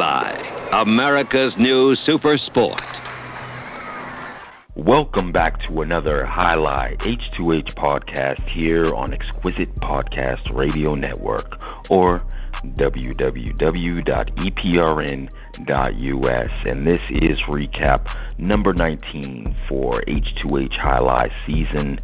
Jai-Alai, America's new super sport. Welcome back to another Jai-Alai H2H podcast here on Exquisite Podcast Radio Network, or www.eprn.us, and this is recap number 19 for H2H Jai-Alai season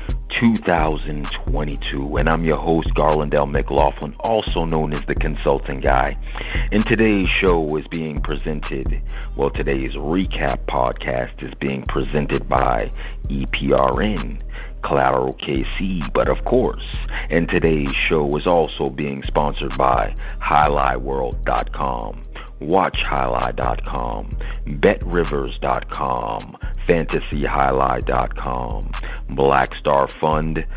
2022, and I'm your host, Garland L. McLaughlin, also known as the Consulting Guy. And today's show is being presented, today's recap podcast is being presented by EPRN, Collateral KC, but of course, and today's show is also being sponsored by JaiAlaiWorld.com, WatchJaiAlai.com, BetRivers.com, FantasyJaiAlai.com, Blackstar Fund,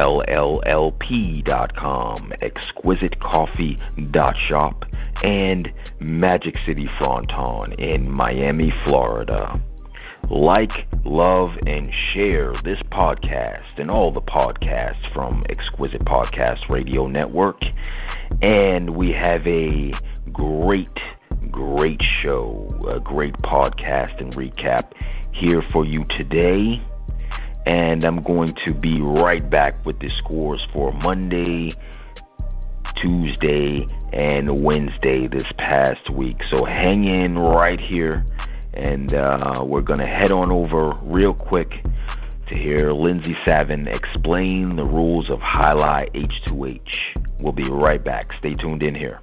LLLP.com, ExquisiteCoffee.shop, and Magic City Fronton in Miami, Florida. Like, love, and share this podcast and all the podcasts from Exquisite Podcast Radio Network. And we have a great show, a great podcast and recap here for you today. And I'm going to be right back with the scores for Monday, Tuesday, and Wednesday this past week. So hang in right here. And we're going to head on over real quick to hear Lindsay Savin explain the rules of Jai-Alai H2H. We'll be right back. Stay tuned in here.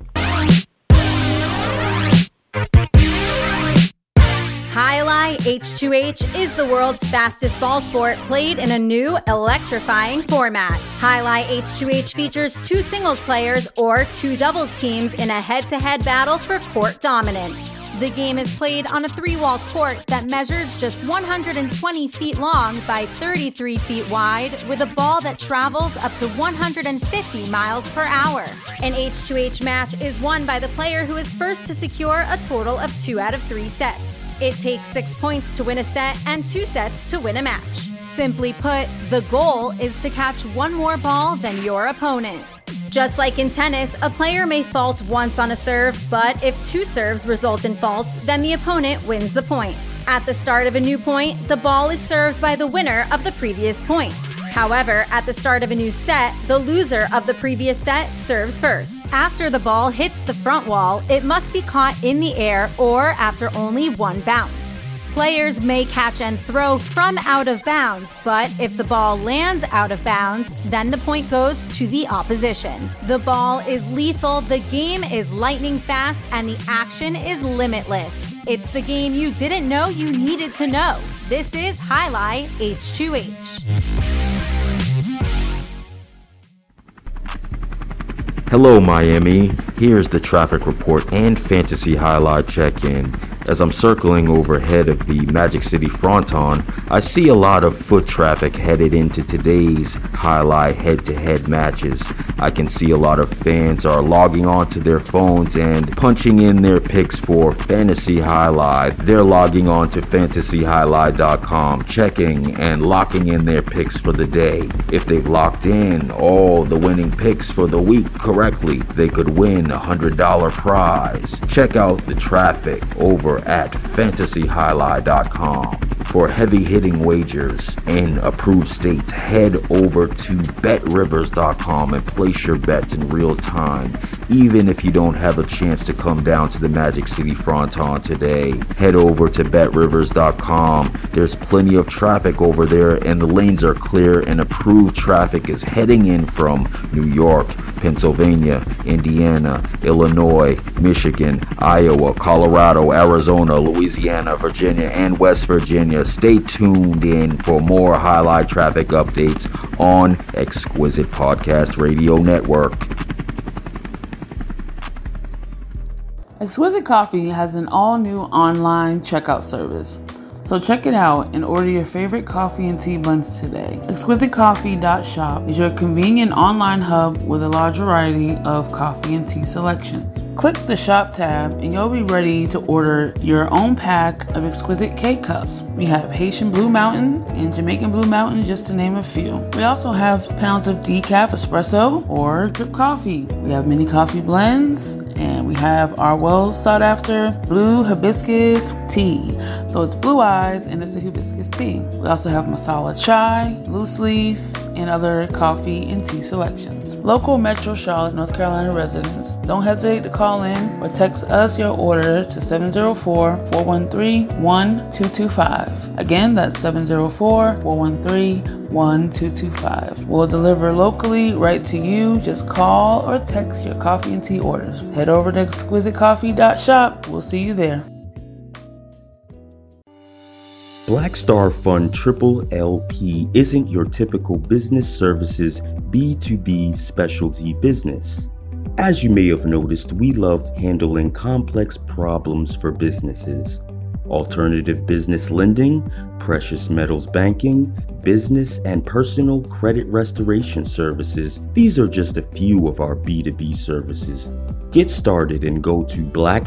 Jai-Alai H2H is the world's fastest ball sport played in a new electrifying format. Jai-Alai H2H features 2 singles players or 2 doubles teams in a head-to-head battle for court dominance. The game is played on a 3-wall court that measures just 120 feet long by 33 feet wide, with a ball that travels up to 150 miles per hour. An H2H match is won by the player who is first to secure a total of 2 out of 3 sets. It takes 6 points to win a set and 2 sets to win a match. Simply put, the goal is to catch 1 more ball than your opponent. Just like in tennis, a player may fault once on a serve, but if 2 serves result in faults, then the opponent wins the point. At the start of a new point, the ball is served by the winner of the previous point. However, at the start of a new set, the loser of the previous set serves first. After the ball hits the front wall, it must be caught in the air or after only 1 bounce. Players may catch and throw from out of bounds, but if the ball lands out of bounds, then the point goes to the opposition. The ball is lethal, the game is lightning fast, and the action is limitless. It's the game you didn't know you needed to know. This is Jai-Alai H2H. Hello, Miami. Here's the traffic report and Fantasy Jai-Alai check-in. As I'm circling overhead of the Magic City Fronton, I see a lot of foot traffic headed into today's Jai-Alai head-to-head matches. I can see a lot of fans are logging onto their phones and punching in their picks for Fantasy Jai-Alai. They're logging on to FantasyJaiAlai.com, checking and locking in their picks for the day. If they've locked in all the winning picks for the week correctly, they could win a $100 prize. Check out the traffic over at FantasyJaiAlai.com. For heavy-hitting wagers in approved states, head over to BetRivers.com and place your bets in real time. Even if you don't have a chance to come down to the Magic City Fronton today, head over to BetRivers.com. There's plenty of traffic over there, and the lanes are clear, and approved traffic is heading in from New York, Pennsylvania, Indiana, Illinois, Michigan, Iowa, Colorado, Arizona, Louisiana, Virginia, and West Virginia. Stay tuned in for more Jai-Alai traffic updates on Exquisite Podcast Radio Network. Exquisite Coffee has an all-new online checkout service. So check it out and order your favorite coffee and tea blends today. ExquisiteCoffee.shop is your convenient online hub with a large variety of coffee and tea selections. Click the shop tab and you'll be ready to order your own pack of exquisite K-Cups. We have Haitian Blue Mountain and Jamaican Blue Mountain, just to name a few. We also have pounds of decaf espresso or drip coffee. We have mini coffee blends And we have our well sought after blue hibiscus tea. So it's blue eyes and it's a hibiscus tea. We also have masala chai, loose leaf, and other coffee and tea selections. Local Metro Charlotte, North Carolina residents, don't hesitate to call in or text us your order to 704-413-1225. Again, that's 704-413-1225. We'll deliver locally right to you. Just call or text your coffee and tea orders. Head over to exquisitecoffee.shop. We'll see you there. Black Star Fund Triple LP isn't your typical business services B2B specialty business. As you may have noticed, we love handling complex problems for businesses. Alternative business lending, precious metals banking, business and personal credit restoration services. These are just a few of our B2B services. Get started and go to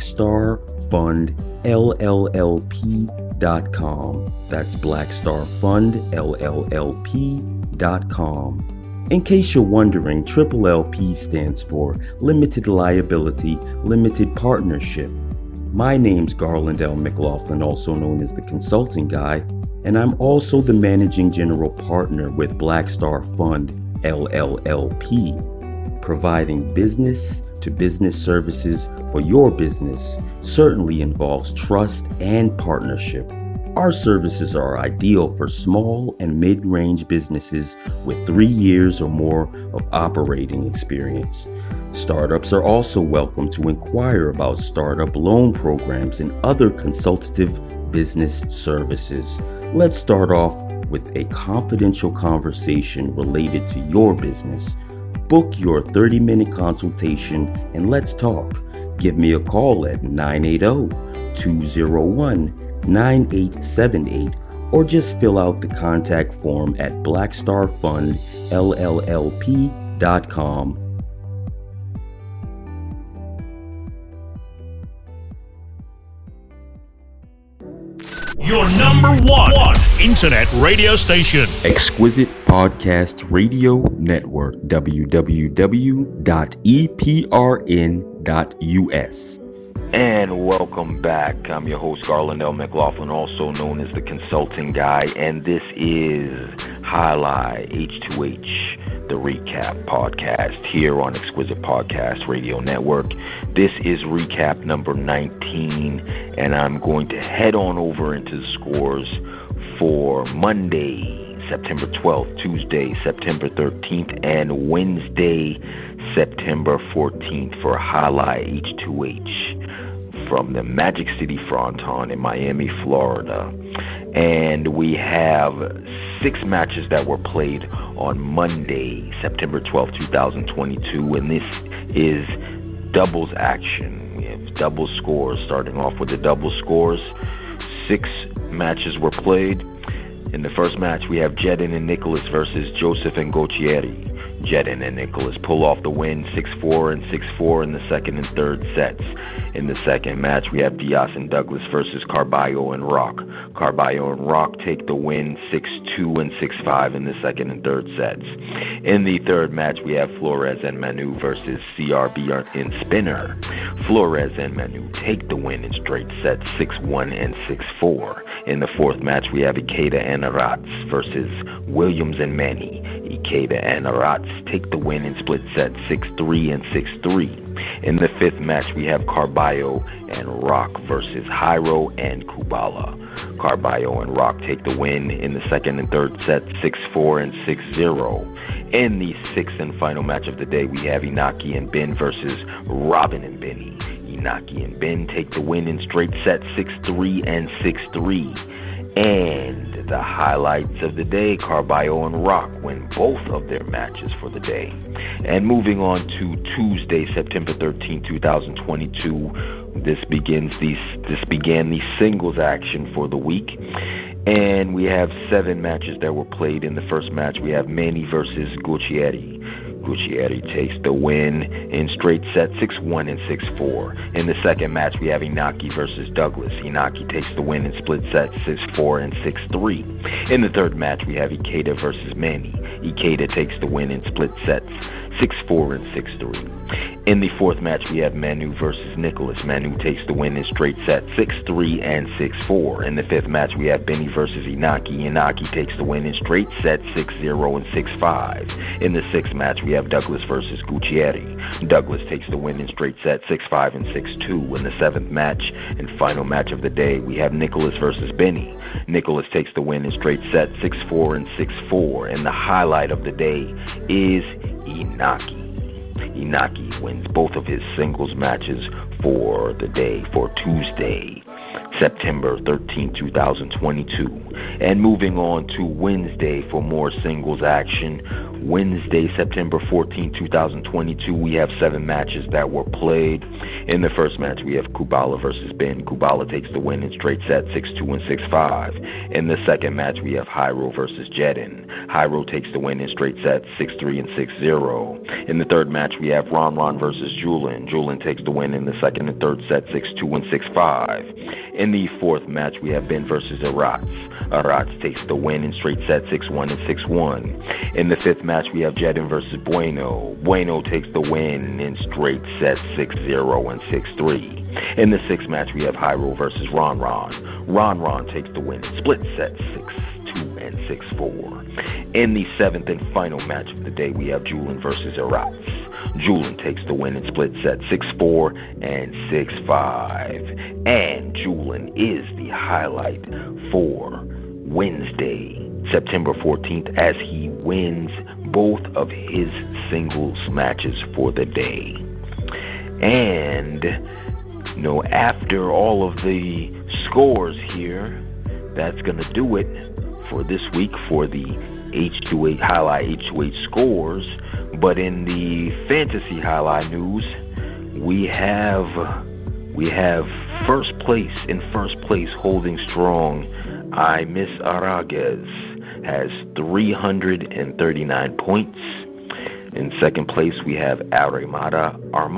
blackstarfundllp.com. That's blackstarfundllp.com. In case you're wondering, Triple LP stands for Limited Liability, Limited Partnership. My name's Garland L. McLaughlin, also known as the Consulting Guy, and I'm also the Managing General Partner with Black Star Fund LLP, providing business-to-business services for your business certainly involves trust and partnership. Our services are ideal for small and mid-range businesses with 3 years or more of operating experience. Startups are also welcome to inquire about startup loan programs and other consultative business services. Let's start off with a confidential conversation related to your business. Book your 30-minute consultation and let's talk. Give me a call at 980-201-9878 or just fill out the contact form at blackstarfundllp.com. Your number one internet radio station. Exquisite Podcast Radio Network, www.eprn.us. And welcome back. I'm your host, Garland L. McLaughlin, also known as the Consulting Guy, and this is Highlight H2H, the recap podcast here on Exquisite Podcast Radio Network. This is recap number 19, and I'm going to head on over into the scores for Monday, September 12th, Tuesday, September 13th, and Wednesday, September 14th for Highlight H2H from the Magic City Fronton in Miami, Florida. And we have 6 matches that were played on Monday, September 12th, 2022, and this is doubles action. We have double scores, starting off with the double scores. 6 matches were played. In the first match, we have Jedin and Nicholas versus Joseph and Gautieri. Jedin and Nicholas pull off the win 6-4 and 6-4 in the second and third sets. In the second match, we have Diaz and Douglas versus Carballo and Rock. Carballo and Rock take the win 6-2 and 6-5 in the second and third sets. In the third match, we have Flores and Manu versus CRB in Spinner. Flores and Manu take the win in straight sets 6-1 and 6-4. In the fourth match, we have Ikeda and Aratz versus Williams and Manny. Ikeda and Aratz take the win in split sets 6-3 and 6-3. In the fifth match, we have Carballo and Rock versus Jairo and Kubala. Carballo and Rock take the win in the second and third sets 6-4 and 6-0. In the sixth and final match of the day, we have Inaki and Ben versus Robin and Benny. Inaki and Ben take the win in straight sets 6-3 and 6-3. And the highlights of the day, Carballo and Rock win both of their matches for the day. And moving on to Tuesday, September 13, 2022, this began the singles action for the week. And we have 7 matches that were played. In the first match, we have Manny versus Gautieri. Gautieri takes the win in straight sets 6-1 and 6-4. In the second match, we have Inaki versus Douglas. Inaki takes the win in split sets 6-4 and 6-3. In the third match, we have Ikeda versus Manny. Ikeda takes the win in split sets 6-4 and 6-3. In the fourth match, we have Manu versus Nicholas. Manu takes the win in straight sets 6-3 and 6-4. In the fifth match, we have Benny versus Inaki. Inaki takes the win in straight sets 6-0 and 6-5. In the sixth match, we have Douglas versus Guccieri. Douglas takes the win in straight sets 6-5 and 6-2. In the seventh match and final match of the day, we have Nicholas versus Benny. Nicholas takes the win in straight sets 6-4 and 6-4. And the highlight of the day is Inaki. Inaki wins both of his singles matches for the day, for Tuesday, September 13, 2022. And moving on to Wednesday for more singles action. Wednesday, September 14, 2022, we have 7 matches that were played. In the first match, we have Kubala versus Ben. Kubala takes the win in straight sets 6-2 and 6-5. In the second match, we have Hyro versus Jedin. Hyro takes the win in straight sets 6-3 and 6-0. In the third match, we have Ron versus Julin. Julin takes the win in the second and third set 6-2 and 6-5. In the fourth match, we have Ben versus Aratz. Aratz takes the win in straight sets 6-1 and 6-1. In the fifth match, we have Jedin versus Bueno. Bueno takes the win in straight sets 6-0 and 6-3. In the sixth match, we have Hyro versus Ron. Ron takes the win in split sets 6-2 and 6-4. In the seventh and final match of the day, we have Julin versus Aratz. Julin takes the win in split sets 6-4 and 6-5. And Julin is the highlight for Wednesday, September 14th, as he wins both of his singles matches for the day. And, after all of the scores here, that's going to do it for this week for the H2H Highlight H2H scores. But in the fantasy highlight news, we have first place holding strong. I Miss Araguez has 339 points. In second place, we have Armada,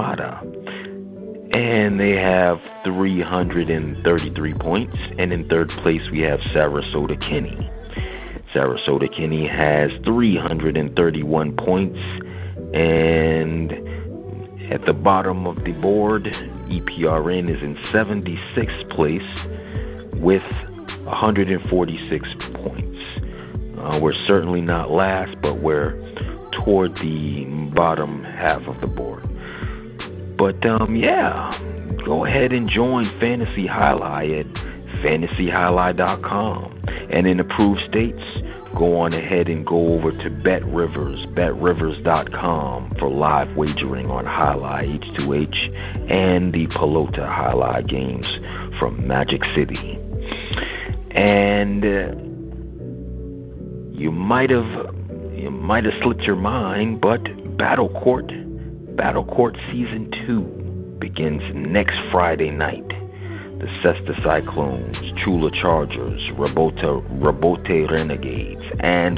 and they have 333 points. And in third place, we have Sarasota Kenny. Sarasota Kenny has 331 points. And at the bottom of the board, EPRN is in 76th place with 146 points. We're certainly not last, but we're toward the bottom half of the board. But go ahead and join Fantasy Highlight at fantasyhighlight.com. And in approved states, go on ahead and go over to betrivers.com for live wagering on Highlight H2H and the Pelota Highlight games from Magic City. And you might have slipped your mind, but Battle Court Season 2 begins next Friday night. The Cesta Cyclones, Chula Chargers, Rabote Renegades, and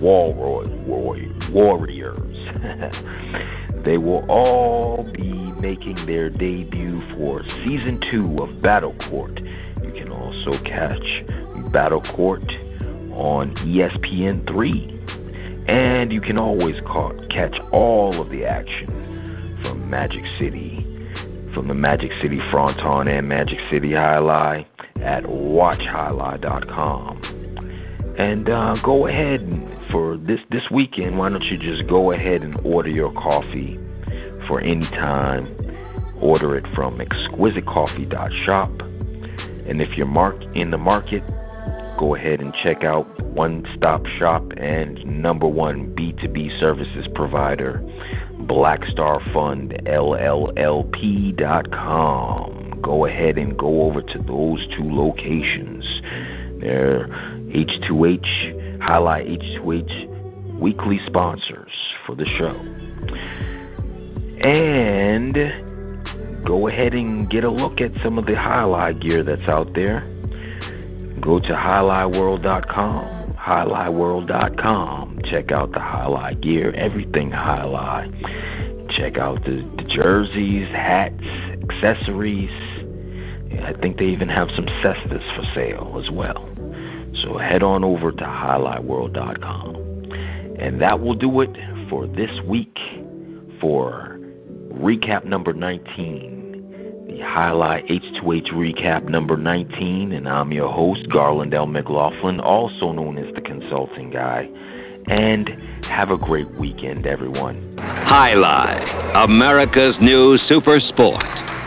Warriors. They will all be making their debut for Season 2 of Battle Court. You can also catch Battle Court on ESPN3. And you can always catch all of the action from Magic City, from the Magic City Fronton and Magic City Highlight at watchhighlight.com. And go ahead for this weekend. Why don't you just go ahead and order your coffee for any time. Order it from exquisitecoffee.shop. And if you're in the market, go ahead and check out One Stop Shop and #1 B2B services provider, Black Star Fund LLLP.com. Go ahead and go over to those two locations. They're H2H, Highlight H2H weekly sponsors for the show. And go ahead and get a look at some of the Highlight gear that's out there. Go to highlightworld.com. Check out the Highlight gear, everything Highlight. Check out the jerseys, hats, accessories. I think they even have some cestas for sale as well. So head on over to highlightworld.com. And that will do it for this week for recap number 19. The Highlight H2H recap number 19, and I'm your host, Garland L. McLaughlin, also known as the Consulting Guy. And have a great weekend, everyone. Highlight, America's new super sport.